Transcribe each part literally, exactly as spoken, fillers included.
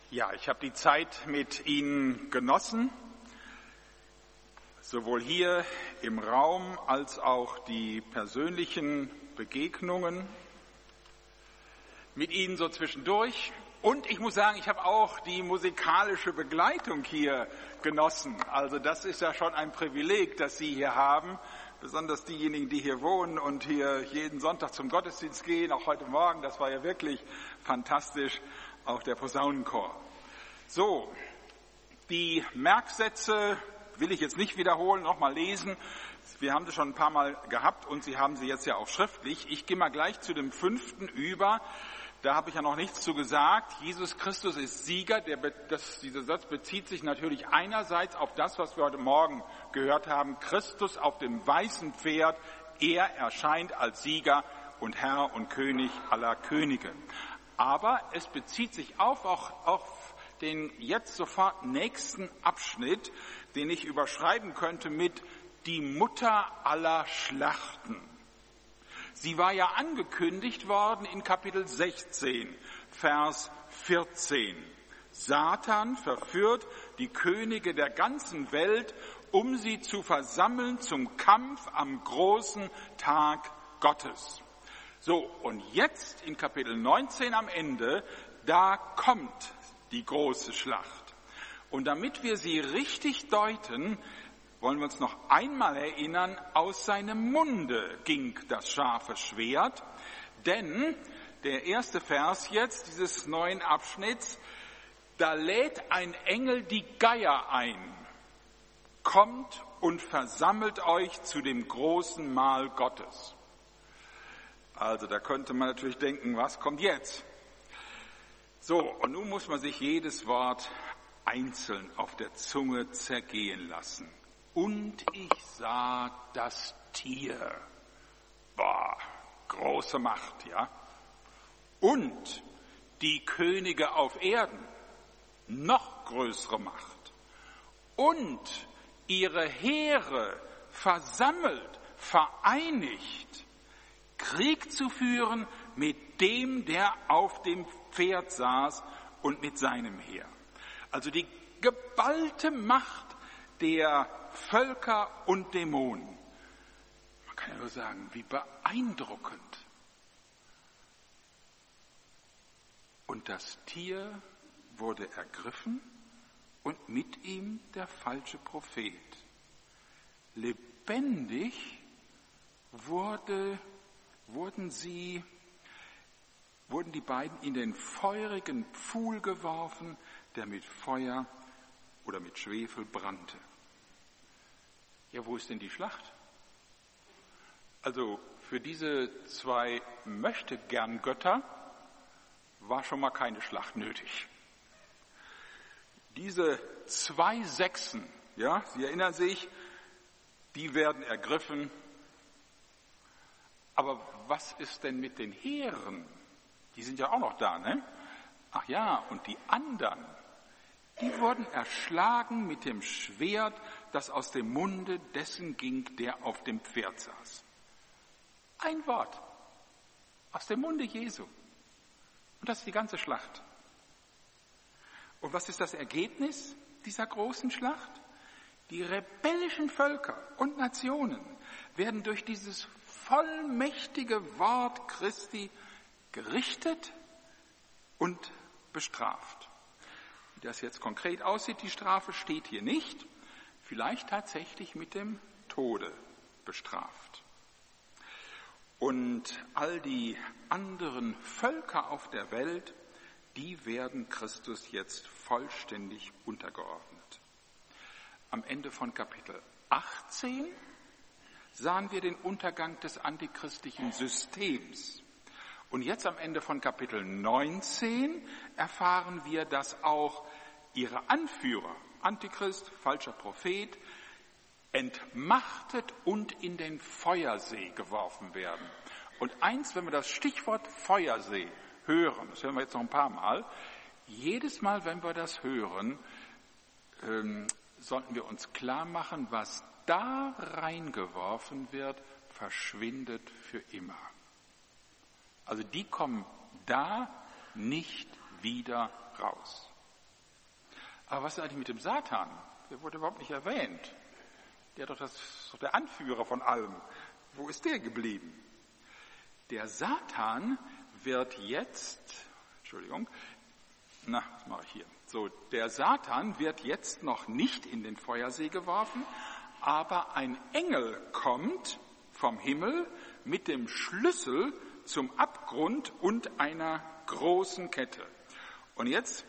Ja, ich habe die Zeit mit Ihnen genossen, sowohl hier im Raum als auch die persönlichen Begegnungen mit Ihnen so zwischendurch. Und ich muss sagen, ich habe auch die musikalische Begleitung hier genossen. Also das ist ja schon ein Privileg, das Sie hier haben. Besonders diejenigen, die hier wohnen und hier jeden Sonntag zum Gottesdienst gehen, auch heute Morgen, das war ja wirklich fantastisch, auch der Posaunenchor. So, die Merksätze will ich jetzt nicht wiederholen, nochmal lesen. Wir haben sie schon ein paar Mal gehabt und Sie haben sie jetzt ja auch schriftlich. Ich gehe mal gleich zu dem fünften über. Da habe ich ja noch nichts zu gesagt. Jesus Christus ist Sieger. Der, das, dieser Satz bezieht sich natürlich einerseits auf das, was wir heute Morgen gehört haben. Christus auf dem weißen Pferd. Er erscheint als Sieger und Herr und König aller Könige. Aber es bezieht sich auf, auch auf den jetzt sofort nächsten Abschnitt, den ich überschreiben könnte mit die Mutter aller Schlachten. Sie war ja angekündigt worden in Kapitel sechzehn, Vers vierzehn. Satan verführt die Könige der ganzen Welt, um sie zu versammeln zum Kampf am großen Tag Gottes. So, und jetzt in Kapitel neunzehn am Ende, da kommt die große Schlacht. Und damit wir sie richtig deuten, wollen wir uns noch einmal erinnern, aus seinem Munde ging das scharfe Schwert, denn der erste Vers jetzt dieses neuen Abschnitts, da lädt ein Engel die Geier ein, kommt und versammelt euch zu dem großen Mahl Gottes. Also da könnte man natürlich denken, was kommt jetzt? So, und nun muss man sich jedes Wort einzeln auf der Zunge zergehen lassen. Und ich sah das Tier. Boah, große Macht, ja. Und die Könige auf Erden, noch größere Macht. Und ihre Heere versammelt, vereinigt, Krieg zu führen mit dem, der auf dem Pferd saß und mit seinem Heer. Also die geballte Macht der Völker und Dämonen. Man kann ja nur sagen, wie beeindruckend. Und das Tier wurde ergriffen und mit ihm der falsche Prophet. Lebendig wurde, wurden sie, wurden die beiden in den feurigen Pfuhl geworfen, der mit Feuer oder mit Schwefel brannte. Ja, wo ist denn die Schlacht? Also für diese zwei Möchtegern-Götter war schon mal keine Schlacht nötig. Diese zwei Sechsen, ja, Sie erinnern sich, die werden ergriffen. Aber was ist denn mit den Heeren? Die sind ja auch noch da, ne? Ach ja, und die anderen, die wurden erschlagen mit dem Schwert, das aus dem Munde dessen ging, der auf dem Pferd saß. Ein Wort aus dem Munde Jesu. Und das ist die ganze Schlacht. Und was ist das Ergebnis dieser großen Schlacht? Die rebellischen Völker und Nationen werden durch dieses vollmächtige Wort Christi gerichtet und bestraft. Wie das jetzt konkret aussieht, die Strafe steht hier nicht, vielleicht tatsächlich mit dem Tode bestraft. Und all die anderen Völker auf der Welt, die werden Christus jetzt vollständig untergeordnet. Am Ende von Kapitel achtzehn sahen wir den Untergang des antichristlichen Systems. Und jetzt am Ende von Kapitel neunzehn erfahren wir, dass auch ihre Anführer, Antichrist, falscher Prophet, entmachtet und in den Feuersee geworfen werden. Und eins, wenn wir das Stichwort Feuersee hören, das hören wir jetzt noch ein paar Mal, jedes Mal, wenn wir das hören, ähm, sollten wir uns klar machen, was da reingeworfen wird, verschwindet für immer. Also die kommen da nicht wieder raus. Aber was ist eigentlich mit dem Satan? Der wurde überhaupt nicht erwähnt. Der ist doch, das, ist doch der Anführer von allem. Wo ist der geblieben? Der Satan wird jetzt, Entschuldigung, na, was mache ich hier? So, der Satan wird jetzt noch nicht in den Feuersee geworfen, aber ein Engel kommt vom Himmel mit dem Schlüssel zum Abgrund und einer großen Kette. Und jetzt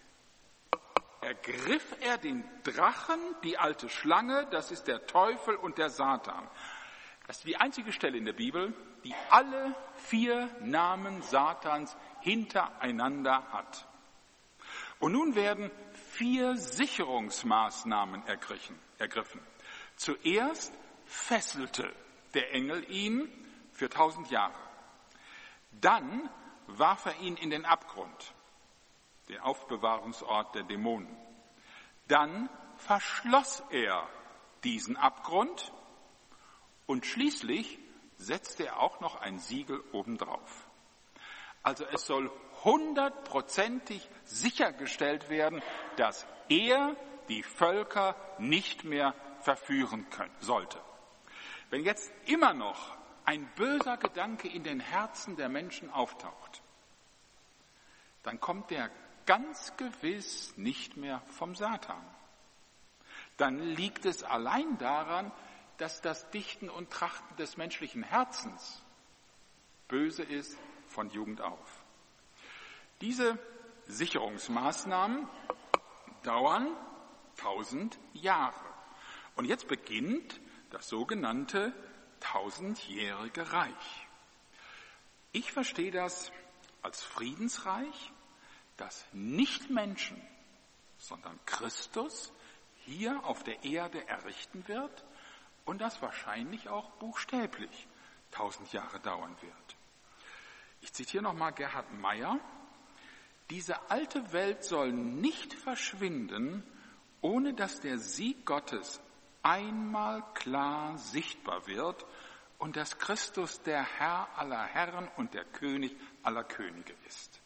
ergriff er den Drachen, die alte Schlange, das ist der Teufel und der Satan. Das ist die einzige Stelle in der Bibel, die alle vier Namen Satans hintereinander hat. Und nun werden vier Sicherungsmaßnahmen ergriffen. Zuerst fesselte der Engel ihn für tausend Jahre. Dann warf er ihn in den Abgrund, den Aufbewahrungsort der Dämonen. Dann verschloss er diesen Abgrund und schließlich setzte er auch noch ein Siegel obendrauf. Also es soll hundertprozentig sichergestellt werden, dass er die Völker nicht mehr verführen können, sollte. Wenn jetzt immer noch ein böser Gedanke in den Herzen der Menschen auftaucht, dann kommt der ganz gewiss nicht mehr vom Satan. Dann liegt es allein daran, dass das Dichten und Trachten des menschlichen Herzens böse ist von Jugend auf. Diese Sicherungsmaßnahmen dauern tausend Jahre. Und jetzt beginnt das sogenannte tausendjährige Reich. Ich verstehe das als Friedensreich, das nicht Menschen, sondern Christus hier auf der Erde errichten wird und das wahrscheinlich auch buchstäblich tausend Jahre dauern wird. Ich zitiere nochmal Gerhard Meyer. Diese alte Welt soll nicht verschwinden, ohne dass der Sieg Gottes einmal klar sichtbar wird und dass Christus der Herr aller Herren und der König aller Könige ist.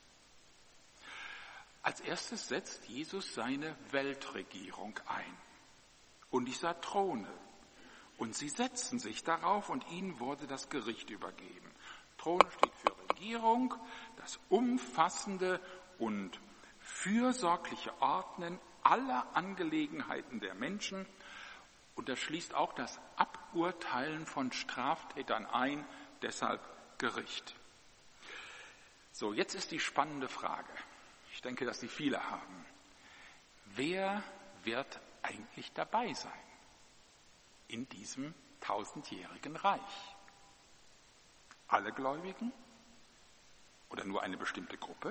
Als erstes setzt Jesus seine Weltregierung ein. Und ich sah Throne. Und sie setzten sich darauf und ihnen wurde das Gericht übergeben. Throne steht für Regierung, das umfassende und fürsorgliche Ordnen aller Angelegenheiten der Menschen. Und das schließt auch das Aburteilen von Straftätern ein, deshalb Gericht. So, jetzt ist die spannende Frage. Ich denke, dass die viele haben. Wer wird eigentlich dabei sein in diesem tausendjährigen Reich? Alle Gläubigen? Oder nur eine bestimmte Gruppe?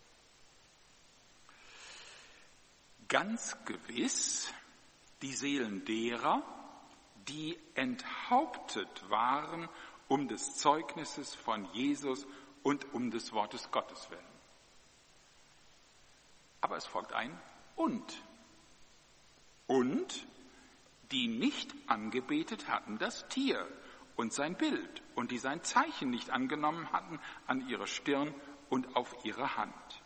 Ganz gewiss die Seelen derer, die enthauptet waren um des Zeugnisses von Jesus und um des Wortes Gottes willen. Aber es folgt ein Und. Und die nicht angebetet hatten das Tier und sein Bild und die sein Zeichen nicht angenommen hatten an ihre Stirn und auf ihre Hand.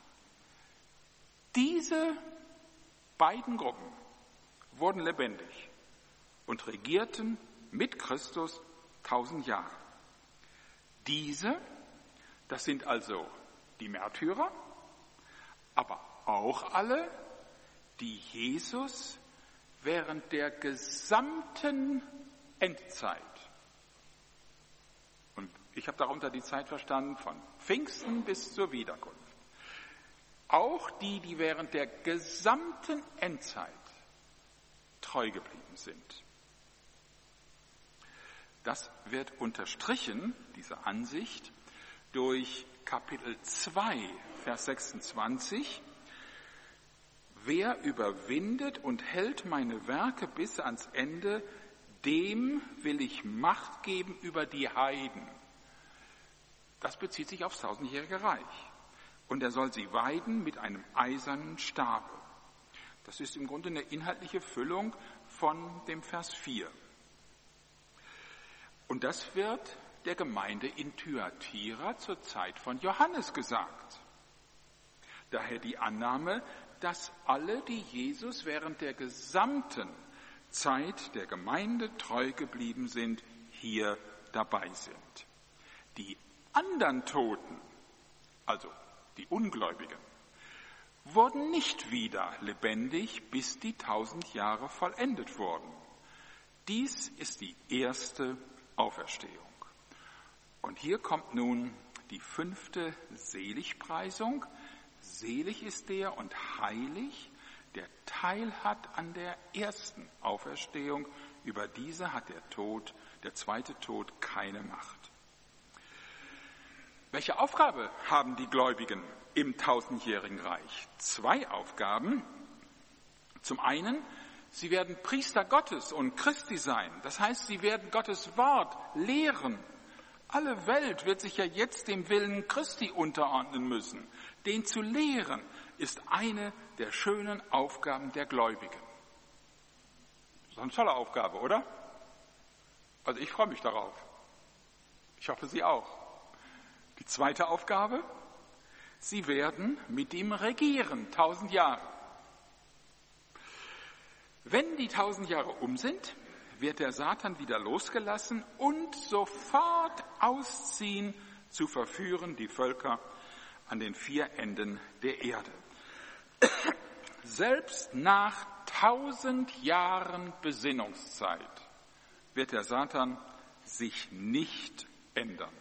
Diese beiden Gruppen wurden lebendig und regierten mit Christus tausend Jahre. Diese, das sind also die Märtyrer, aber auch alle, die Jesus während der gesamten Endzeit, und ich habe darunter die Zeit verstanden von Pfingsten bis zur Wiederkunft, auch die, die während der gesamten Endzeit treu geblieben sind. Das wird unterstrichen, diese Ansicht, durch Kapitel zwei, Vers sechsundzwanzig. Wer überwindet und hält meine Werke bis ans Ende, dem will ich Macht geben über die Heiden. Das bezieht sich aufs tausendjährige Reich. Und er soll sie weiden mit einem eisernen Stabe. Das ist im Grunde eine inhaltliche Füllung von dem Vers vier. Und das wird der Gemeinde in Thyatira zur Zeit von Johannes gesagt. Daher die Annahme, dass alle, die Jesus während der gesamten Zeit der Gemeinde treu geblieben sind, hier dabei sind. Die anderen Toten, also die Ungläubigen, wurden nicht wieder lebendig, bis die tausend Jahre vollendet wurden. Dies ist die erste Auferstehung. Und hier kommt nun die fünfte Seligpreisung. Selig ist der und heilig, der Teil hat an der ersten Auferstehung. Über diese hat der Tod, der zweite Tod, keine Macht. Welche Aufgabe haben die Gläubigen im tausendjährigen Reich? Zwei Aufgaben. Zum einen, sie werden Priester Gottes und Christi sein. Das heißt, sie werden Gottes Wort lehren. Alle Welt wird sich ja jetzt dem Willen Christi unterordnen müssen. Den zu lehren ist eine der schönen Aufgaben der Gläubigen. Das ist eine tolle Aufgabe, oder? Also ich freue mich darauf. Ich hoffe, Sie auch. Die zweite Aufgabe, sie werden mit ihm regieren, tausend Jahre. Wenn die tausend Jahre um sind, wird der Satan wieder losgelassen und sofort ausziehen, zu verführen die Völker an den vier Enden der Erde. Selbst nach tausend Jahren Besinnungszeit wird der Satan sich nicht ändern.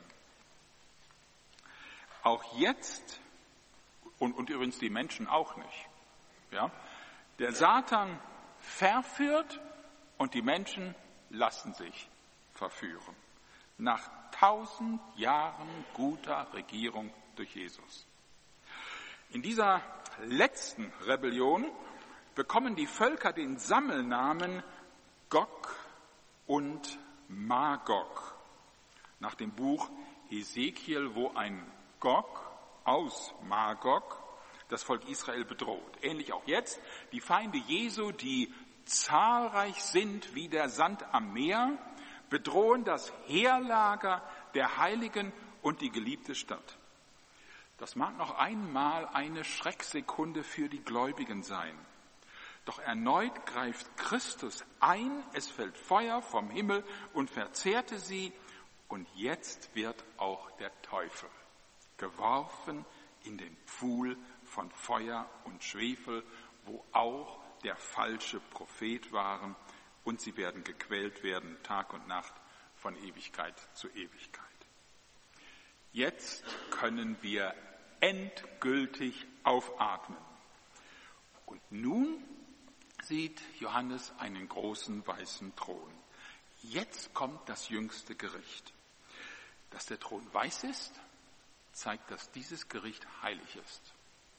Auch jetzt, und, und übrigens die Menschen auch nicht, ja, der Satan verführt und die Menschen lassen sich verführen. Nach tausend Jahren guter Regierung durch Jesus. In dieser letzten Rebellion bekommen die Völker den Sammelnamen Gog und Magog. Nach dem Buch Hesekiel, wo ein Gog aus Magog das Volk Israel bedroht. Ähnlich auch jetzt die Feinde Jesu, die zahlreich sind wie der Sand am Meer, bedrohen das Heerlager der Heiligen und die geliebte Stadt. Das mag noch einmal eine Schrecksekunde für die Gläubigen sein. Doch erneut greift Christus ein, es fällt Feuer vom Himmel und verzehrte sie, und jetzt wird auch der Teufel geworfen in den Pfuhl von Feuer und Schwefel, wo auch der falsche Prophet waren, und sie werden gequält werden Tag und Nacht von Ewigkeit zu Ewigkeit. Jetzt können wir endgültig aufatmen. Und nun sieht Johannes einen großen weißen Thron. Jetzt kommt das jüngste Gericht. Dass der Thron weiß ist, zeigt, dass dieses Gericht heilig ist.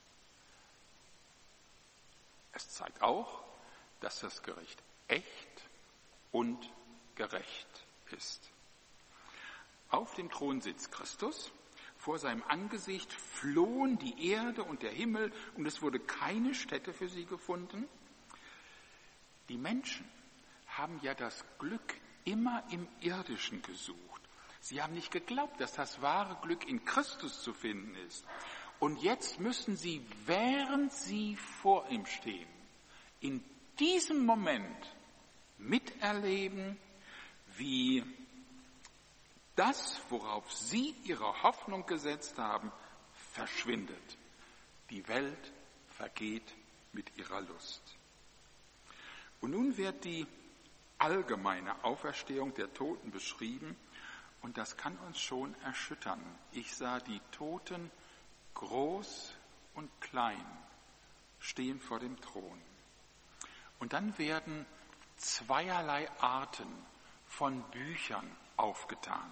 Es zeigt auch, dass das Gericht echt und gerecht ist. Auf dem Thron sitzt Christus. Vor seinem Angesicht flohen die Erde und der Himmel, und es wurde keine Stätte für sie gefunden. Die Menschen haben ja das Glück immer im Irdischen gesucht. Sie haben nicht geglaubt, dass das wahre Glück in Christus zu finden ist. Und jetzt müssen sie, während sie vor ihm stehen, in diesem Moment miterleben, wie das, worauf sie ihre Hoffnung gesetzt haben, verschwindet. Die Welt vergeht mit ihrer Lust. Und nun wird die allgemeine Auferstehung der Toten beschrieben, und das kann uns schon erschüttern. Ich sah die Toten, groß und klein, stehen vor dem Thron. Und dann werden zweierlei Arten von Büchern aufgetan.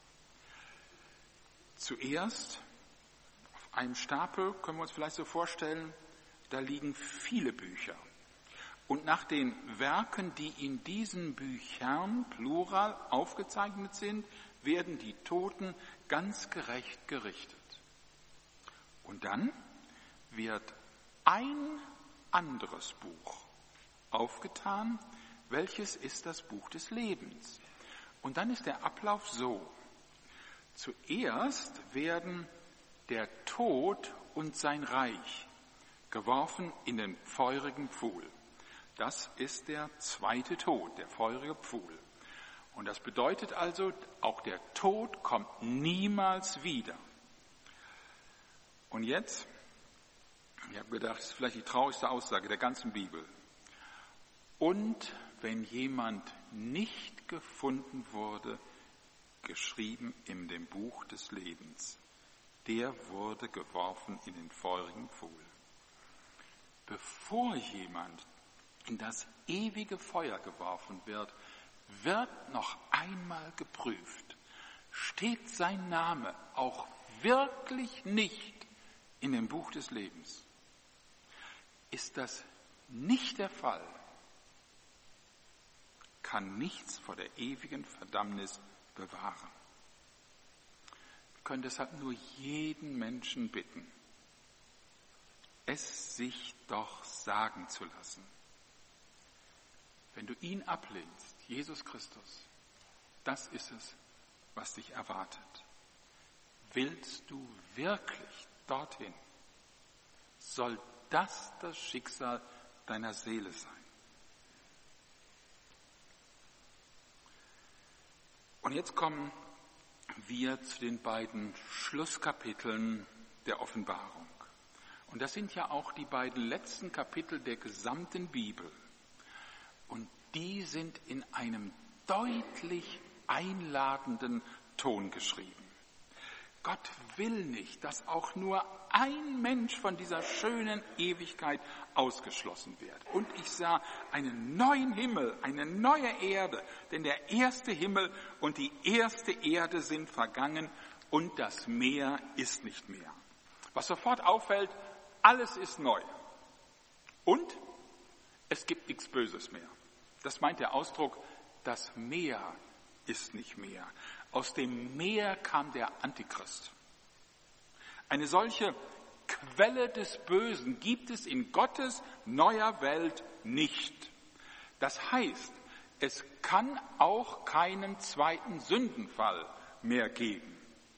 Zuerst auf einem Stapel, können wir uns vielleicht so vorstellen, da liegen viele Bücher. Und nach den Werken, die in diesen Büchern, plural, aufgezeichnet sind, werden die Toten ganz gerecht gerichtet. Und dann wird ein anderes Buch aufgetan, welches ist das Buch des Lebens. Und dann ist der Ablauf so. Zuerst werden der Tod und sein Reich geworfen in den feurigen Pfuhl. Das ist der zweite Tod, der feurige Pfuhl. Und das bedeutet also, auch der Tod kommt niemals wieder. Und jetzt, ich habe gedacht, das ist vielleicht die traurigste Aussage der ganzen Bibel. Und wenn jemand nicht gefunden wurde, geschrieben in dem Buch des Lebens, der wurde geworfen in den feurigen Pfuhl. Bevor jemand in das ewige Feuer geworfen wird, wird noch einmal geprüft, steht sein Name auch wirklich nicht in dem Buch des Lebens. Ist das nicht der Fall, kann nichts vor der ewigen Verdammnis bewahren. Wir können deshalb nur jeden Menschen bitten, es sich doch sagen zu lassen. Wenn du ihn ablehnst, Jesus Christus, das ist es, was dich erwartet. Willst du wirklich dorthin? Soll das das Schicksal deiner Seele sein? Und jetzt kommen wir zu den beiden Schlusskapiteln der Offenbarung. Und das sind ja auch die beiden letzten Kapitel der gesamten Bibel. Und die sind in einem deutlich einladenden Ton geschrieben. Gott will nicht, dass auch nur ein Mensch von dieser schönen Ewigkeit ausgeschlossen wird. Und ich sah einen neuen Himmel, eine neue Erde, denn der erste Himmel und die erste Erde sind vergangen und das Meer ist nicht mehr. Was sofort auffällt, alles ist neu. Und es gibt nichts Böses mehr. Das meint der Ausdruck, das Meer ist nicht mehr. Aus dem Meer kam der Antichrist. Eine solche Quelle des Bösen gibt es in Gottes neuer Welt nicht. Das heißt, es kann auch keinen zweiten Sündenfall mehr geben.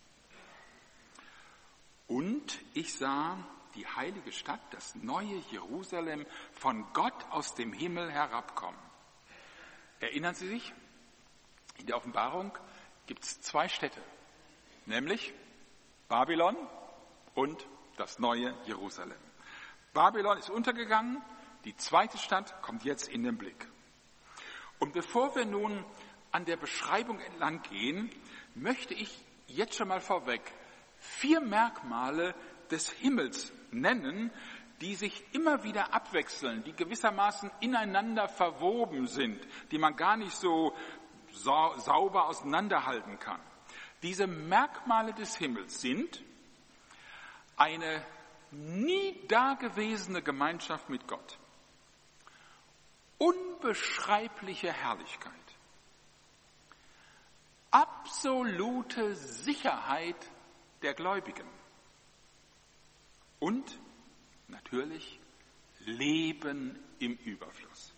Und ich sah die heilige Stadt, das neue Jerusalem, von Gott aus dem Himmel herabkommen. Erinnern Sie sich? In der Offenbarung gibt es zwei Städte, nämlich Babylon und das neue Jerusalem. Babylon ist untergegangen, die zweite Stadt kommt jetzt in den Blick. Und bevor wir nun an der Beschreibung entlang gehen, möchte ich jetzt schon mal vorweg vier Merkmale des Himmels nennen, die sich immer wieder abwechseln, die gewissermaßen ineinander verwoben sind, die man gar nicht so sa- sauber auseinanderhalten kann. Diese Merkmale des Himmels sind eine nie dagewesene Gemeinschaft mit Gott, unbeschreibliche Herrlichkeit, absolute Sicherheit der Gläubigen und natürlich Leben im Überfluss.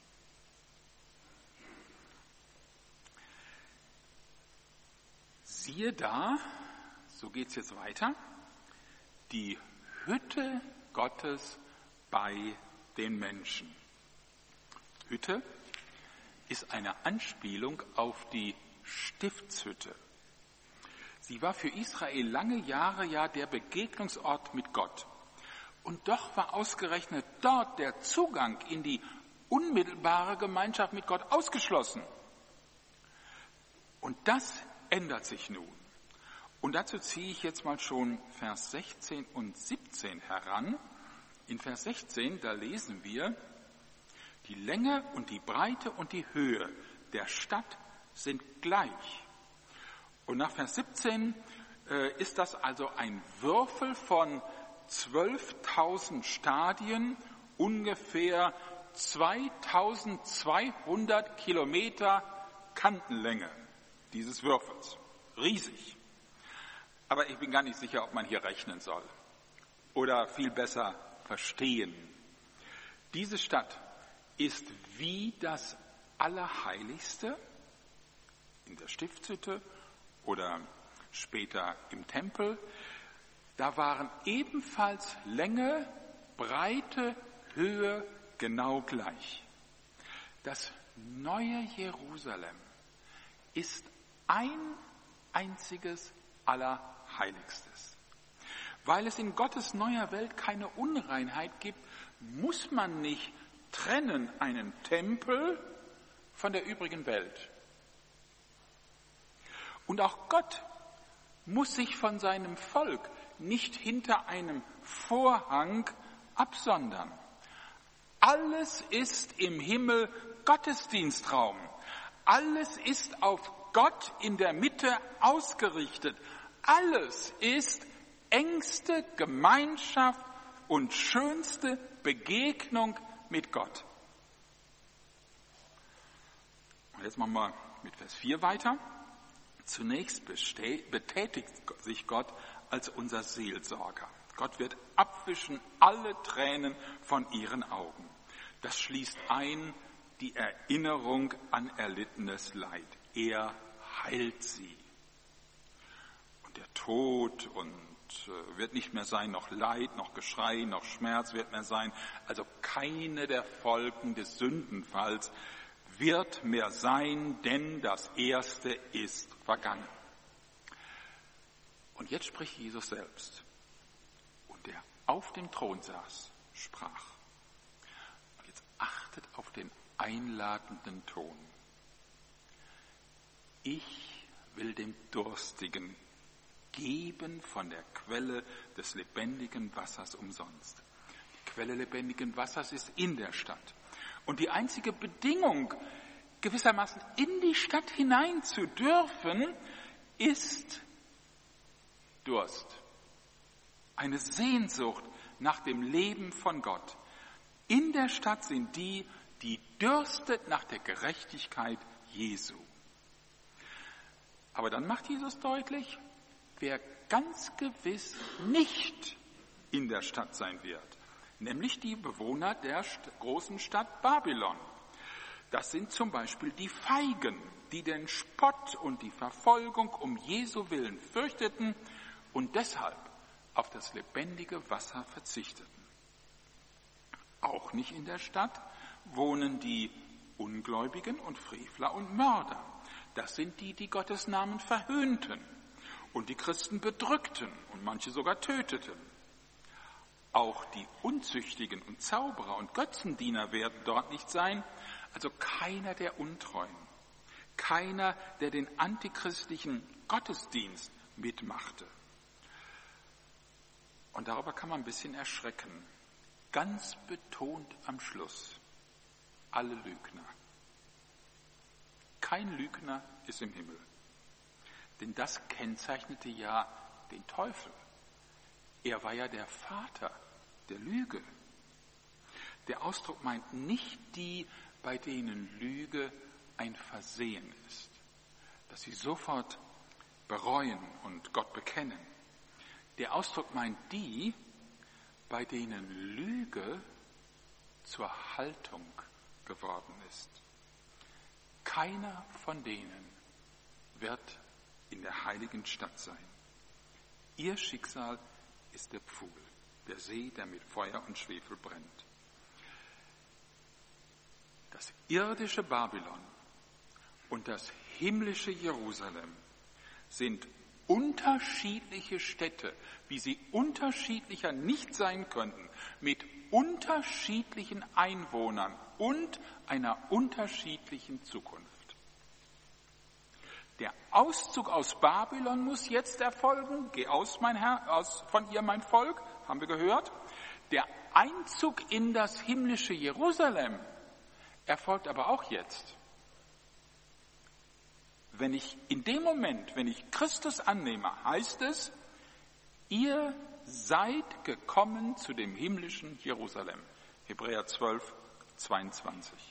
Siehe da, so geht es jetzt weiter, die Hütte Gottes bei den Menschen. Hütte ist eine Anspielung auf die Stiftshütte. Sie war für Israel lange Jahre ja der Begegnungsort mit Gott. Und doch war ausgerechnet dort der Zugang in die unmittelbare Gemeinschaft mit Gott ausgeschlossen. Und das ändert sich nun. Und dazu ziehe ich jetzt mal schon Vers sechzehn und siebzehn heran. In Vers sechzehn, da lesen wir, die Länge und die Breite und die Höhe der Stadt sind gleich. Und nach Vers siebzehn äh, ist das also ein Würfel von zwölftausend Stadien, ungefähr zweitausendzweihundert Kilometer Kantenlänge dieses Würfels. Riesig. Aber ich bin gar nicht sicher, ob man hier rechnen soll oder viel besser verstehen. Diese Stadt ist wie das Allerheiligste in der Stiftshütte oder später im Tempel. Da waren ebenfalls Länge Breite, Höhe genau gleich. Das neue Jerusalem ist ein einziges Allerheiligstes. Weil es in Gottes neuer Welt keine Unreinheit gibt, muss man nicht trennen einen Tempel von der übrigen Welt. Und auch Gott muss sich von seinem Volk nicht hinter einem Vorhang absondern. Alles ist im Himmel Gottesdienstraum. Alles ist auf Gott in der Mitte ausgerichtet. Alles ist engste Gemeinschaft und schönste Begegnung mit Gott. Und jetzt machen wir mit Vers vier weiter. Zunächst betätigt sich Gott als unser Seelsorger. Gott wird abwischen alle Tränen von ihren Augen. Das schließt ein die Erinnerung an erlittenes Leid. Er heilt sie. Und der Tod und wird nicht mehr sein, noch Leid, noch Geschrei, noch Schmerz wird mehr sein. Also keine der Folgen des Sündenfalls wird mehr sein, denn das Erste ist vergangen. Und jetzt spricht Jesus selbst. Und der auf dem Thron saß, sprach. Und jetzt achtet auf den einladenden Ton. Ich will dem Durstigen geben von der Quelle des lebendigen Wassers umsonst. Die Quelle lebendigen Wassers ist in der Stadt. Und die einzige Bedingung, gewissermaßen in die Stadt hinein zu dürfen, ist Durst. Eine Sehnsucht nach dem Leben von Gott. In der Stadt sind die, die dürstet nach der Gerechtigkeit Jesu. Aber dann macht Jesus deutlich, wer ganz gewiss nicht in der Stadt sein wird, nämlich die Bewohner der großen Stadt Babylon. Das sind zum Beispiel die Feigen, die den Spott und die Verfolgung um Jesu willen fürchteten und deshalb auf das lebendige Wasser verzichteten. Auch nicht in der Stadt wohnen die Ungläubigen und Frevler und Mörder. Das sind die, die Gottes Namen verhöhnten und die Christen bedrückten und manche sogar töteten. Auch die Unzüchtigen und Zauberer und Götzendiener werden dort nicht sein, also keiner der Untreuen, keiner, der den antichristlichen Gottesdienst mitmachte. Und darüber kann man ein bisschen erschrecken. Ganz betont am Schluss, alle Lügner. Kein Lügner ist im Himmel, denn das kennzeichnete ja den Teufel. Er war ja der Vater der Lüge. Der Ausdruck meint nicht die, bei denen Lüge ein Versehen ist, dass sie sofort bereuen und Gott bekennen. Der Ausdruck meint die, bei denen Lüge zur Haltung geworden ist. Keiner von denen wird in der heiligen Stadt sein. Ihr Schicksal ist der Pfuhl, der See, der mit Feuer und Schwefel brennt. Das irdische Babylon und das himmlische Jerusalem sind unterschiedliche Städte, wie sie unterschiedlicher nicht sein könnten, mit unterschiedlichen Einwohnern und einer unterschiedlichen Zukunft. Der Auszug aus Babylon muss jetzt erfolgen. Geh aus, mein Herr, aus von ihr, mein Volk, haben wir gehört. Der Einzug in das himmlische Jerusalem erfolgt aber auch jetzt. Wenn ich in dem Moment, wenn ich Christus annehme, heißt es, ihr seid gekommen zu dem himmlischen Jerusalem. Hebräer zwölf, zweiundzwanzig.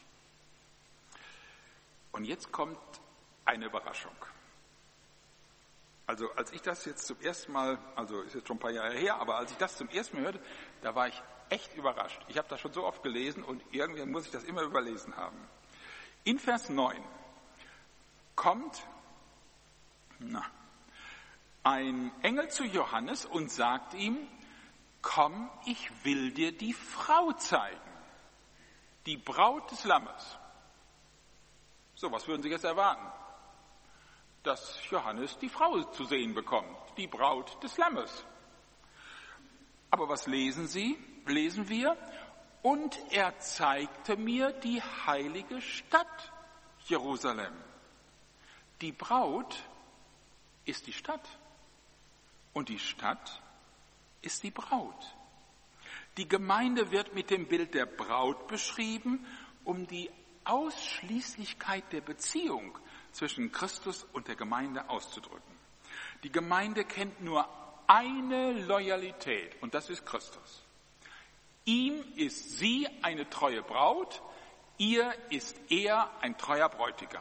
Und jetzt kommt eine Überraschung. Also als ich das jetzt zum ersten Mal, also ist jetzt schon ein paar Jahre her, aber als ich das zum ersten Mal hörte, da war ich echt überrascht. Ich habe das schon so oft gelesen und irgendwie muss ich das immer überlesen haben. In Vers neun kommt na, ein Engel zu Johannes und sagt ihm, komm, ich will dir die Frau zeigen, die Braut des Lammes. So, was würden Sie jetzt erwarten? Dass Johannes die Frau zu sehen bekommt, die Braut des Lammes. Aber was lesen Sie? Lesen wir? Und er zeigte mir die heilige Stadt Jerusalem. Die Braut ist die Stadt und die Stadt ist die Braut. Die Gemeinde wird mit dem Bild der Braut beschrieben, um die Ausschließlichkeit der Beziehung zwischen Christus und der Gemeinde auszudrücken. Die Gemeinde kennt nur eine Loyalität und das ist Christus. Ihm ist sie eine treue Braut, ihr ist er ein treuer Bräutigam.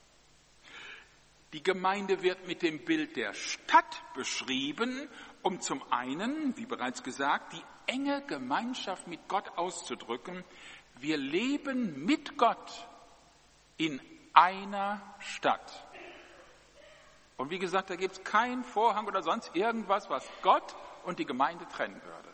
Die Gemeinde wird mit dem Bild der Stadt beschrieben, um zum einen, wie bereits gesagt, die enge Gemeinschaft mit Gott auszudrücken. Wir leben mit Gott in einer Stadt. Und wie gesagt, da gibt es keinen Vorhang oder sonst irgendwas, was Gott und die Gemeinde trennen würde.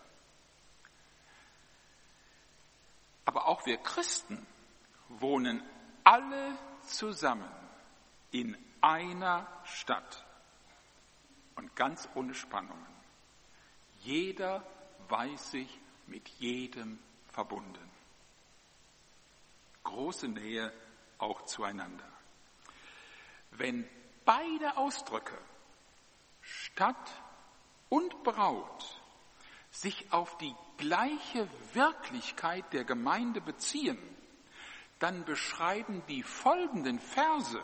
Aber auch wir Christen wohnen alle zusammen in einer Stadt und ganz ohne Spannungen. Jeder weiß sich mit jedem verbunden. Große Nähe auch zueinander. Wenn beide Ausdrücke, Stadt und Braut, sich auf die gleiche Wirklichkeit der Gemeinde beziehen, dann beschreiben die folgenden Verse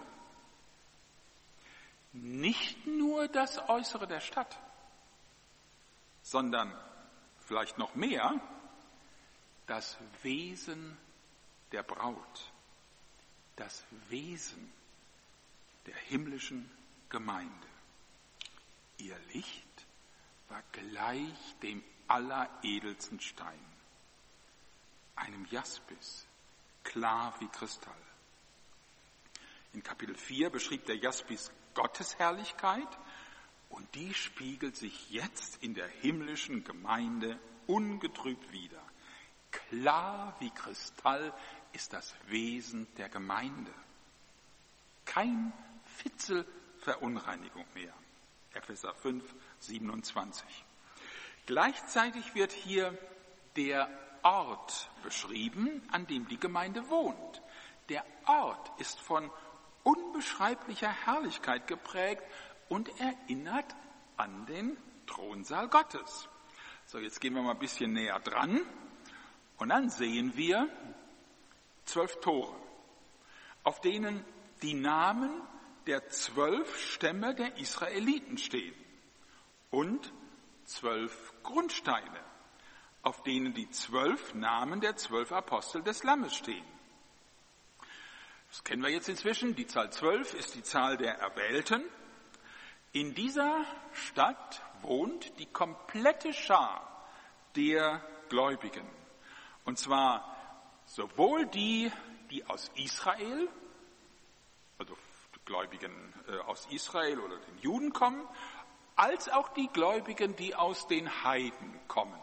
nicht nur das Äußere der Stadt, sondern vielleicht noch mehr das Wesen der Braut, das Wesen der himmlischen Gemeinde. Ihr Licht war gleich dem alleredelsten Stein, einem Jaspis, klar wie Kristall. In Kapitel vier beschrieb der Jaspis Gottes Herrlichkeit und die spiegelt sich jetzt in der himmlischen Gemeinde ungetrübt wider. Klar wie Kristall ist das Wesen der Gemeinde. Kein Fitzel Verunreinigung mehr. Epheser fünf, siebenundzwanzig. Gleichzeitig wird hier der Ort beschrieben, an dem die Gemeinde wohnt. Der Ort ist von unbeschreiblicher Herrlichkeit geprägt und erinnert an den Thronsaal Gottes. So, jetzt gehen wir mal ein bisschen näher dran und dann sehen wir zwölf Tore, auf denen die Namen der zwölf Stämme der Israeliten stehen und zwölf Grundsteine, auf denen die zwölf Namen der zwölf Apostel des Lammes stehen. Das kennen wir jetzt inzwischen. Die Zahl zwölf ist die Zahl der Erwählten. In dieser Stadt wohnt die komplette Schar der Gläubigen. Und zwar sowohl die, die aus Israel, also die Gläubigen aus Israel oder den Juden kommen, als auch die Gläubigen, die aus den Heiden kommen.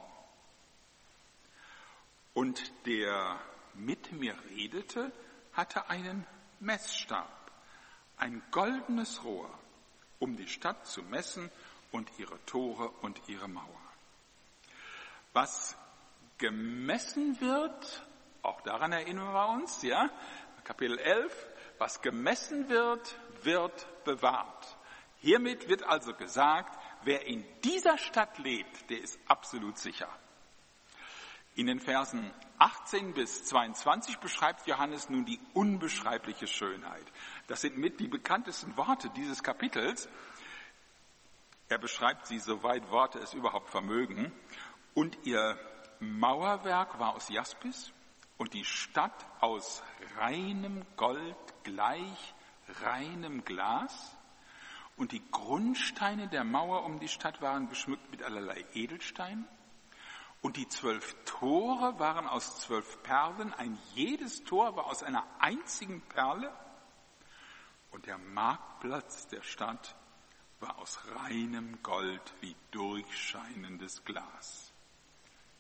Und der mit mir redete, hatte einen Messstab, ein goldenes Rohr, um die Stadt zu messen und ihre Tore und ihre Mauer. Was gemessen wird, auch daran erinnern wir uns, ja, Kapitel elf, was gemessen wird, wird bewahrt. Hiermit wird also gesagt, wer in dieser Stadt lebt, der ist absolut sicher. In den Versen achtzehn bis zweiundzwanzig beschreibt Johannes nun die unbeschreibliche Schönheit. Das sind mit die bekanntesten Worte dieses Kapitels. Er beschreibt sie, soweit Worte es überhaupt vermögen. Und ihr Mauerwerk war aus Jaspis und die Stadt aus reinem Gold gleich reinem Glas. Und die Grundsteine der Mauer um die Stadt waren geschmückt mit allerlei Edelsteinen. Und die zwölf Tore waren aus zwölf Perlen, ein jedes Tor war aus einer einzigen Perle. Und der Marktplatz der Stadt war aus reinem Gold wie durchscheinendes Glas.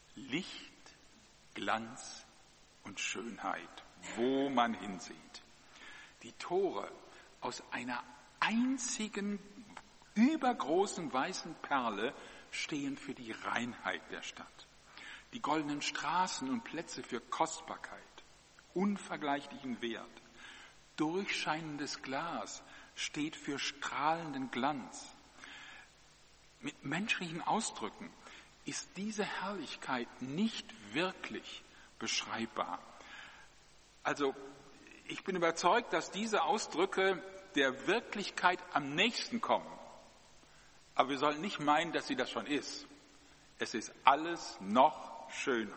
Licht, Glanz und Schönheit, wo man hinsieht. Die Tore aus einer einzigen, übergroßen weißen Perle stehen für die Reinheit der Stadt. Die goldenen Straßen und Plätze für Kostbarkeit, unvergleichlichen Wert. Durchscheinendes Glas steht für strahlenden Glanz. Mit menschlichen Ausdrücken ist diese Herrlichkeit nicht wirklich beschreibbar. Also, ich bin überzeugt, dass diese Ausdrücke der Wirklichkeit am nächsten kommen. Aber wir sollten nicht meinen, dass sie das schon ist. Es ist alles noch schöner.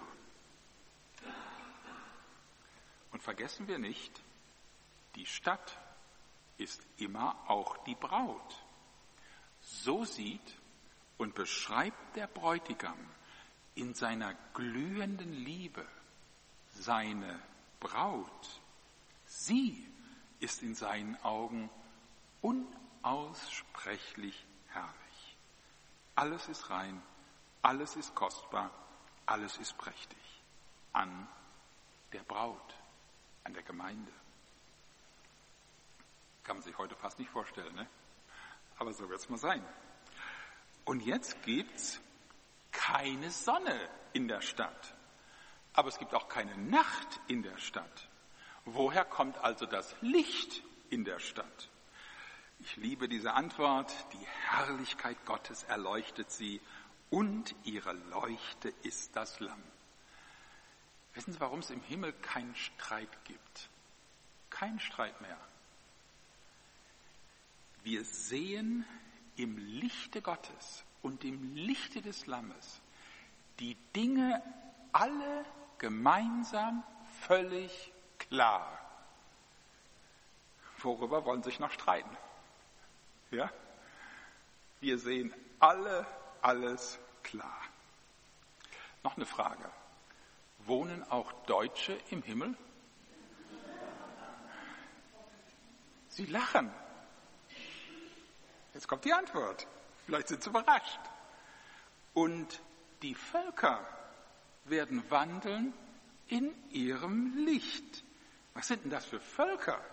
Und vergessen wir nicht, die Stadt ist immer auch die Braut. So sieht und beschreibt der Bräutigam in seiner glühenden Liebe seine Braut. Sie ist in seinen Augen unaussprechlich herrlich. Alles ist rein, alles ist kostbar, alles ist prächtig. An der Braut, an der Gemeinde. Kann man sich heute fast nicht vorstellen, ne? Aber so wird es mal sein. Und jetzt gibt's keine Sonne in der Stadt. Aber es gibt auch keine Nacht in der Stadt. Woher kommt also das Licht in der Stadt? Ich liebe diese Antwort. Die Herrlichkeit Gottes erleuchtet sie und ihre Leuchte ist das Lamm. Wissen Sie, warum es im Himmel keinen Streit gibt? Kein Streit mehr. Wir sehen im Lichte Gottes und im Lichte des Lammes die Dinge alle gemeinsam völlig klar. Worüber wollen Sie sich noch streiten? Ja? Wir sehen alle alles klar. Noch eine Frage. Wohnen auch Deutsche im Himmel? Sie lachen. Jetzt kommt die Antwort. Vielleicht sind Sie überrascht. Und die Völker werden wandeln in ihrem Licht. Was sind denn das für Völker?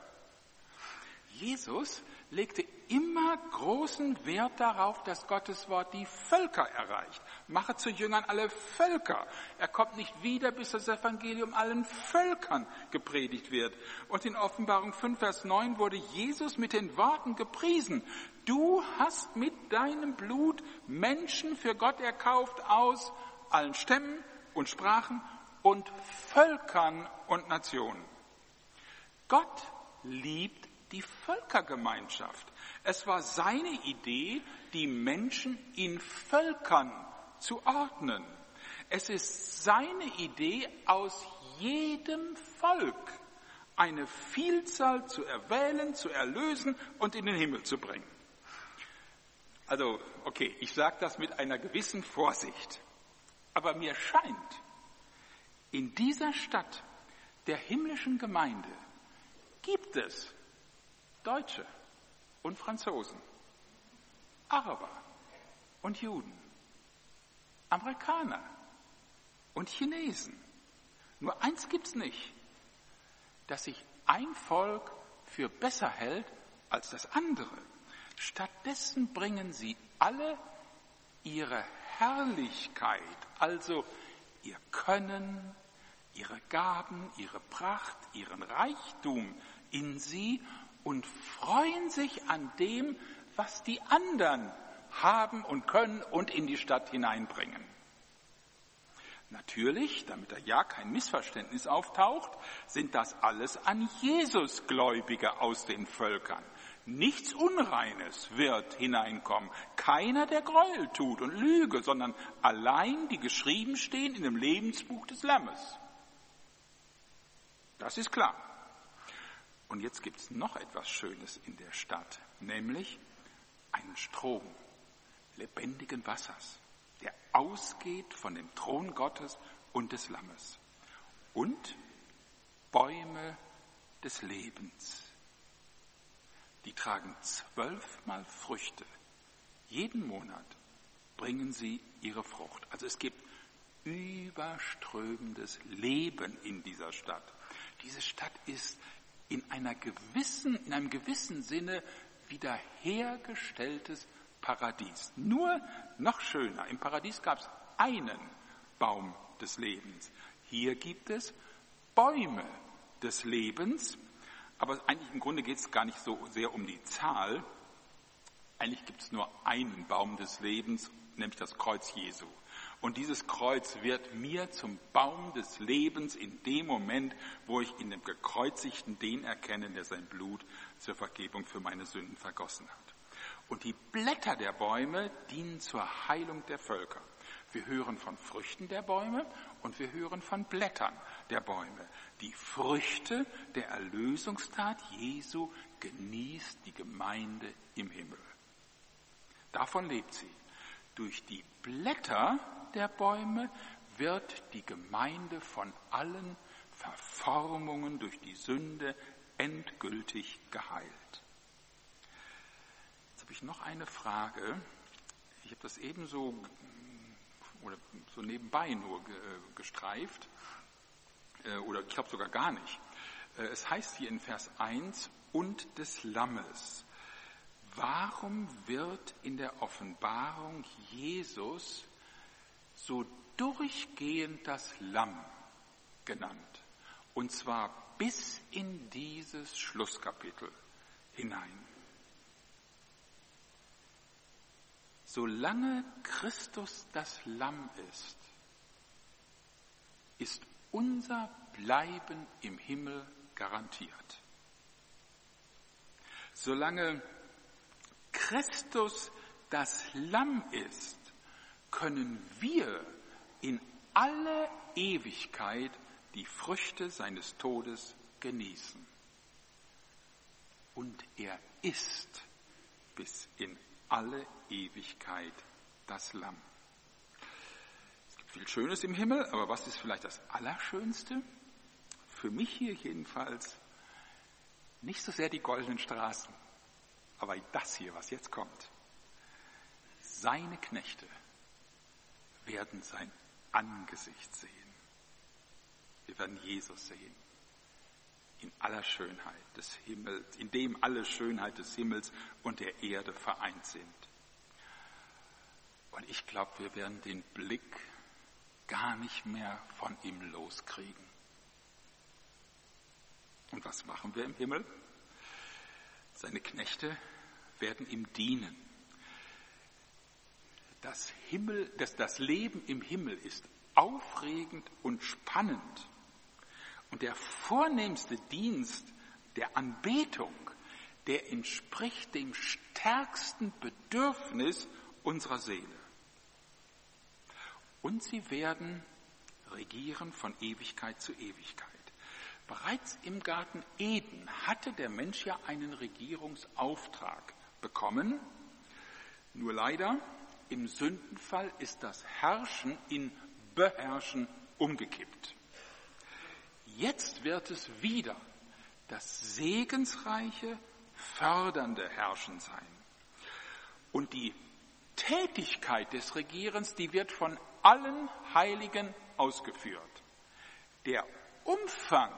Jesus legte immer großen Wert darauf, dass Gottes Wort die Völker erreicht. Mache zu Jüngern alle Völker. Er kommt nicht wieder, bis das Evangelium allen Völkern gepredigt wird. Und in Offenbarung fünf, Vers neun wurde Jesus mit den Worten gepriesen: Du hast mit deinem Blut Menschen für Gott erkauft aus allen Stämmen und Sprachen und Völkern und Nationen. Gott liebt die Völkergemeinschaft. Es war seine Idee, die Menschen in Völkern zu ordnen. Es ist seine Idee, aus jedem Volk eine Vielzahl zu erwählen, zu erlösen und in den Himmel zu bringen. Also, okay, ich sage das mit einer gewissen Vorsicht. Aber mir scheint, in dieser Stadt der himmlischen Gemeinde gibt es Deutsche und Franzosen, Araber und Juden, Amerikaner und Chinesen. Nur eins gibt's nicht, dass sich ein Volk für besser hält als das andere. Stattdessen bringen sie alle ihre Herrlichkeit, also ihr Können, ihre Gaben, ihre Pracht, ihren Reichtum in sie und freuen sich an dem, was die anderen haben und können und in die Stadt hineinbringen. Natürlich, damit da ja kein Missverständnis auftaucht, sind das alles an Jesus Gläubige aus den Völkern. Nichts Unreines wird hineinkommen. Keiner, der Gräuel tut und Lüge, sondern allein die geschrieben stehen in dem Lebensbuch des Lammes. Das ist klar. Und jetzt gibt es noch etwas Schönes in der Stadt, nämlich einen Strom lebendigen Wassers, der ausgeht von dem Thron Gottes und des Lammes. Und Bäume des Lebens. Die tragen zwölfmal Früchte. Jeden Monat bringen sie ihre Frucht. Also es gibt überströmendes Leben in dieser Stadt. Diese Stadt ist in einer gewissen, in einem gewissen Sinne wiederhergestelltes Paradies. Nur noch schöner. Im Paradies gab es einen Baum des Lebens. Hier gibt es Bäume des Lebens. Aber eigentlich im Grunde geht es gar nicht so sehr um die Zahl. Eigentlich gibt es nur einen Baum des Lebens, nämlich das Kreuz Jesu. Und dieses Kreuz wird mir zum Baum des Lebens in dem Moment, wo ich in dem Gekreuzigten den erkenne, der sein Blut zur Vergebung für meine Sünden vergossen hat. Und die Blätter der Bäume dienen zur Heilung der Völker. Wir hören von Früchten der Bäume und wir hören von Blättern der Bäume. Die Früchte der Erlösungstat Jesu genießt die Gemeinde im Himmel. Davon lebt sie. Durch die Blätter der Bäume wird die Gemeinde von allen Verformungen durch die Sünde endgültig geheilt. Jetzt habe ich noch eine Frage. Ich habe das ebenso oder so nebenbei nur gestreift oder ich glaube sogar gar nicht. Es heißt hier in Vers eins, und des Lammes. Warum wird in der Offenbarung Jesus so durchgehend das Lamm genannt? Und zwar bis in dieses Schlusskapitel hinein. Solange Christus das Lamm ist, ist unser Bleiben im Himmel garantiert. Solange Christus das Lamm ist, können wir in alle Ewigkeit die Früchte seines Todes genießen. Und er ist bis in alle Ewigkeit das Lamm. Es gibt viel Schönes im Himmel, aber was ist vielleicht das Allerschönste? Für mich hier jedenfalls nicht so sehr die goldenen Straßen, aber das hier, was jetzt kommt. Seine Knechte werden sein Angesicht sehen. Wir werden Jesus sehen. In aller Schönheit des Himmels, in dem alle Schönheit des Himmels und der Erde vereint sind. Und ich glaube, wir werden den Blick gar nicht mehr von ihm loskriegen. Und was machen wir im Himmel? Seine Knechte werden ihm dienen. Das, Himmel, das, das Leben im Himmel ist aufregend und spannend. Und der vornehmste Dienst der Anbetung, der entspricht dem stärksten Bedürfnis unserer Seele. Und sie werden regieren von Ewigkeit zu Ewigkeit. Bereits im Garten Eden hatte der Mensch ja einen Regierungsauftrag bekommen. Nur leider, im Sündenfall ist das Herrschen in Beherrschen umgekippt. Jetzt wird es wieder das segensreiche, fördernde Herrschen sein. Und die Tätigkeit des Regierens, die wird von allen Heiligen ausgeführt. Der Umfang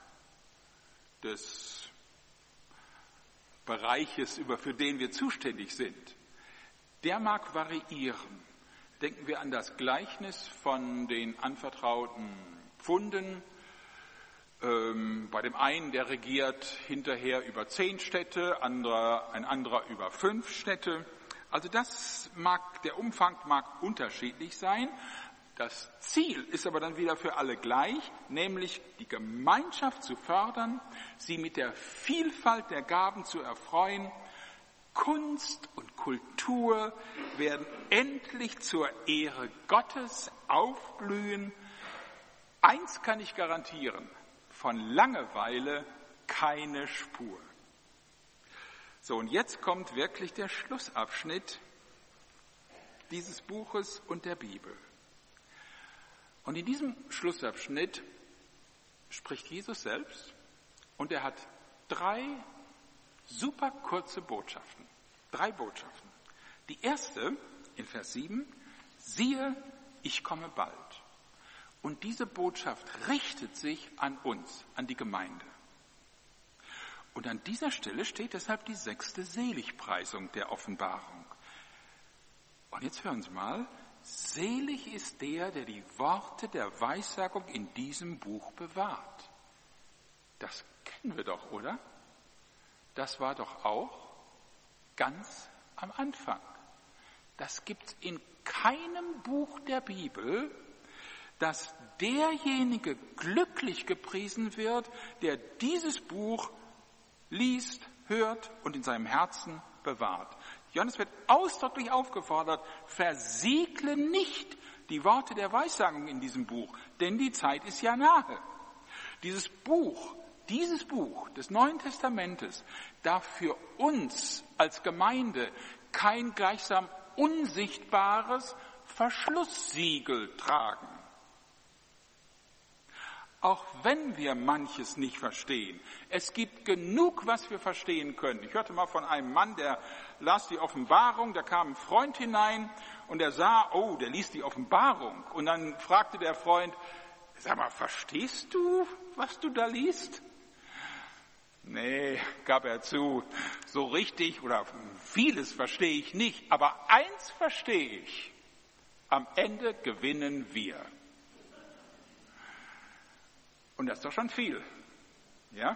des Bereiches, für den wir zuständig sind, der mag variieren. Denken wir an das Gleichnis von den anvertrauten Pfunden. Ähm, bei dem einen, der regiert hinterher über zehn Städte, anderer, ein anderer über fünf Städte. Also das mag, der Umfang mag unterschiedlich sein. Das Ziel ist aber dann wieder für alle gleich, nämlich die Gemeinschaft zu fördern, sie mit der Vielfalt der Gaben zu erfreuen. Kunst und Kultur werden endlich zur Ehre Gottes aufblühen. Eins kann ich garantieren, von Langeweile keine Spur. So, und jetzt kommt wirklich der Schlussabschnitt dieses Buches und der Bibel. Und in diesem Schlussabschnitt spricht Jesus selbst und er hat drei super kurze Botschaften. Drei Botschaften. Die erste in Vers sieben, siehe, ich komme bald. Und diese Botschaft richtet sich an uns, an die Gemeinde. Und an dieser Stelle steht deshalb die sechste Seligpreisung der Offenbarung. Und jetzt hören Sie mal, selig ist der, der die Worte der Weissagung in diesem Buch bewahrt. Das kennen wir doch, oder? Das war doch auch ganz am Anfang. Das gibt es in keinem Buch der Bibel, dass derjenige glücklich gepriesen wird, der dieses Buch liest, hört und in seinem Herzen bewahrt. Johannes wird ausdrücklich aufgefordert, versiegle nicht die Worte der Weissagung in diesem Buch, denn die Zeit ist ja nahe. Dieses Buch, dieses Buch des Neuen Testamentes darf für uns als Gemeinde kein gleichsam unsichtbares Verschlusssiegel tragen. Auch wenn wir manches nicht verstehen. Es gibt genug, was wir verstehen können. Ich hörte mal von einem Mann, der las die Offenbarung, da kam ein Freund hinein und er sah, oh, der liest die Offenbarung. Und dann fragte der Freund, sag mal, verstehst du, was du da liest? Nee, gab er zu, so richtig oder vieles verstehe ich nicht, aber eins verstehe ich, am Ende gewinnen wir. Und das ist doch schon viel, ja?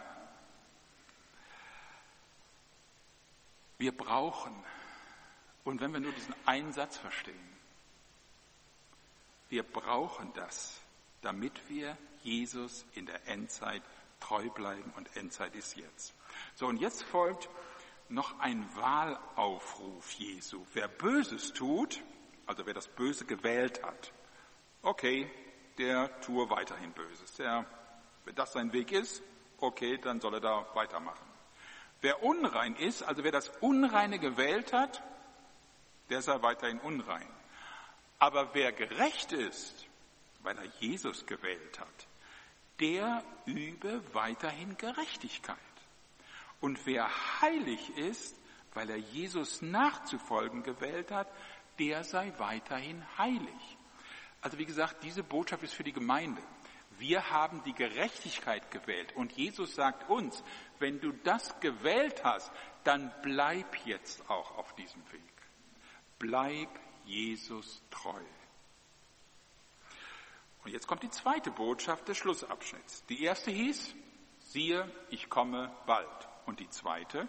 Wir brauchen, und wenn wir nur diesen einen Satz verstehen, wir brauchen das, damit wir Jesus in der Endzeit treu bleiben, und Endzeit ist jetzt. So, und jetzt folgt noch ein Wahlaufruf Jesu. Wer Böses tut, also wer das Böse gewählt hat, okay, der tue weiterhin Böses. Der, wenn das sein Weg ist, okay, dann soll er da weitermachen. Wer unrein ist, also wer das Unreine gewählt hat, der sei weiterhin unrein. Aber wer gerecht ist, weil er Jesus gewählt hat, der übe weiterhin Gerechtigkeit. Und wer heilig ist, weil er Jesus nachzufolgen gewählt hat, der sei weiterhin heilig. Also wie gesagt, diese Botschaft ist für die Gemeinde. Wir haben die Gerechtigkeit gewählt und Jesus sagt uns, wenn du das gewählt hast, dann bleib jetzt auch auf diesem Weg. Bleib Jesus treu. Und jetzt kommt die zweite Botschaft des Schlussabschnitts. Die erste hieß, siehe, ich komme bald. Und die zweite,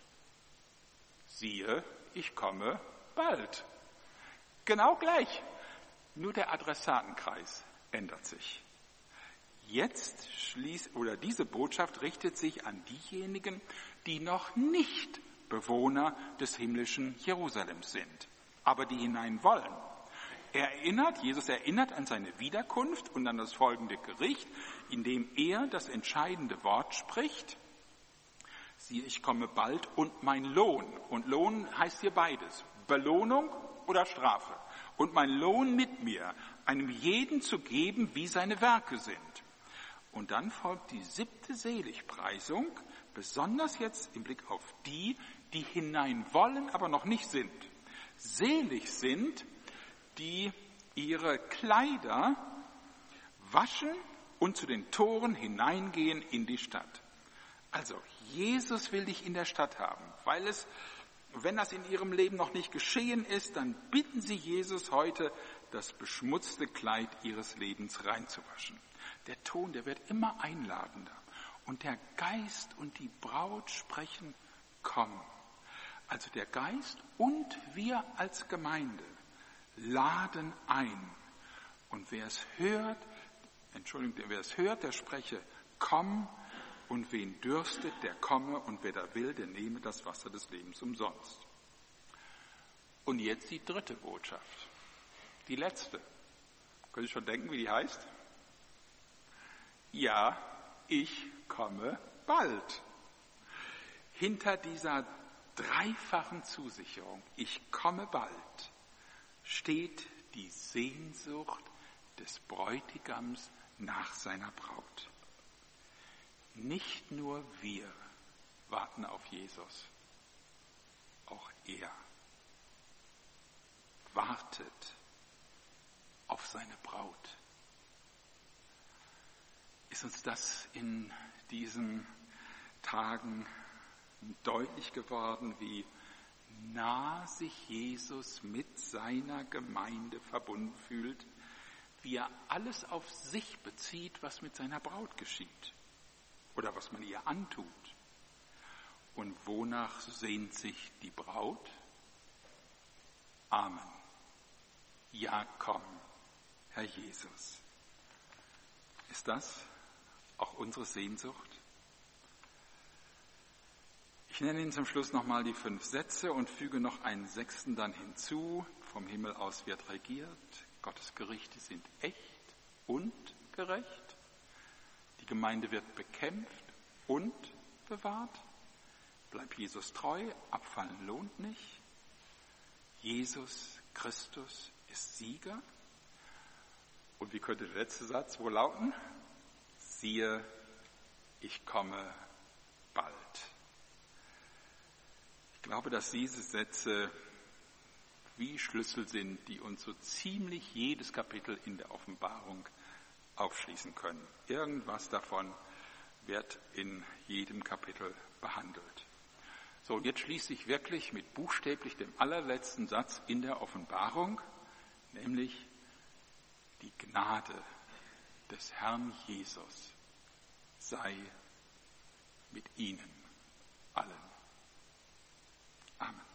siehe, ich komme bald. Genau gleich. Nur der Adressatenkreis ändert sich. Jetzt schließt, oder diese Botschaft richtet sich an diejenigen, die noch nicht Bewohner des himmlischen Jerusalems sind, aber die hinein wollen. Er erinnert, Jesus erinnert an seine Wiederkunft und an das folgende Gericht, indem er das entscheidende Wort spricht. Siehe, ich komme bald und mein Lohn. Und Lohn heißt hier beides, Belohnung oder Strafe. Und mein Lohn mit mir, einem jeden zu geben, wie seine Werke sind. Und dann folgt die siebte Seligpreisung, besonders jetzt im Blick auf die, die hinein wollen, aber noch nicht sind. Selig sind, die ihre Kleider waschen und zu den Toren hineingehen in die Stadt. Also, Jesus will dich in der Stadt haben, weil es, wenn das in ihrem Leben noch nicht geschehen ist, dann bitten sie Jesus heute, das beschmutzte Kleid ihres Lebens reinzuwaschen. Der Ton, der wird immer einladender. Und der Geist und die Braut sprechen, komm. Also der Geist und wir als Gemeinde laden ein. Und wer es hört, Entschuldigung, wer es hört, der spreche, komm. Und wen dürstet, der komme. Und wer da will, der nehme das Wasser des Lebens umsonst. Und jetzt die dritte Botschaft. Die letzte. Können Sie schon denken, wie die heißt? Ja, ich komme bald. Hinter dieser dreifachen Zusicherung, ich komme bald, steht die Sehnsucht des Bräutigams nach seiner Braut. Nicht nur wir warten auf Jesus, auch er wartet auf seine Braut. ist uns das in diesen Tagen deutlich geworden, wie nah sich Jesus mit seiner Gemeinde verbunden fühlt, wie er alles auf sich bezieht, was mit seiner Braut geschieht oder was man ihr antut. Und wonach sehnt sich die Braut? Amen. Ja, komm, Herr Jesus. Ist das auch unsere Sehnsucht? Ich nenne Ihnen zum Schluss nochmal die fünf Sätze und füge noch einen sechsten dann hinzu. Vom Himmel aus wird regiert. Gottes Gerichte sind echt und gerecht. Die Gemeinde wird bekämpft und bewahrt. Bleib Jesus treu, abfallen lohnt nicht. Jesus Christus ist Sieger. Und wie könnte der letzte Satz wohl lauten? Siehe, ich komme bald. Ich glaube, dass diese Sätze wie Schlüssel sind, die uns so ziemlich jedes Kapitel in der Offenbarung aufschließen können. Irgendwas davon wird in jedem Kapitel behandelt. So, und jetzt schließe ich wirklich mit buchstäblich dem allerletzten Satz in der Offenbarung, nämlich die Gnade des Herrn Jesus sei mit Ihnen allen. Amen.